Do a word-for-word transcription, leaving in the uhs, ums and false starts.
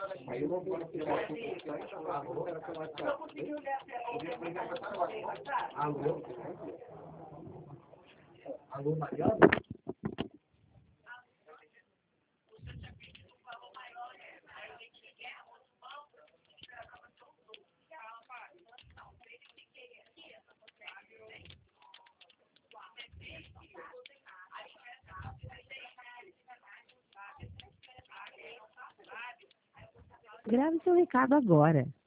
Aí eu vou embora tirar uma foto. Alô? Alô, Mariana? Grave seu recado agora.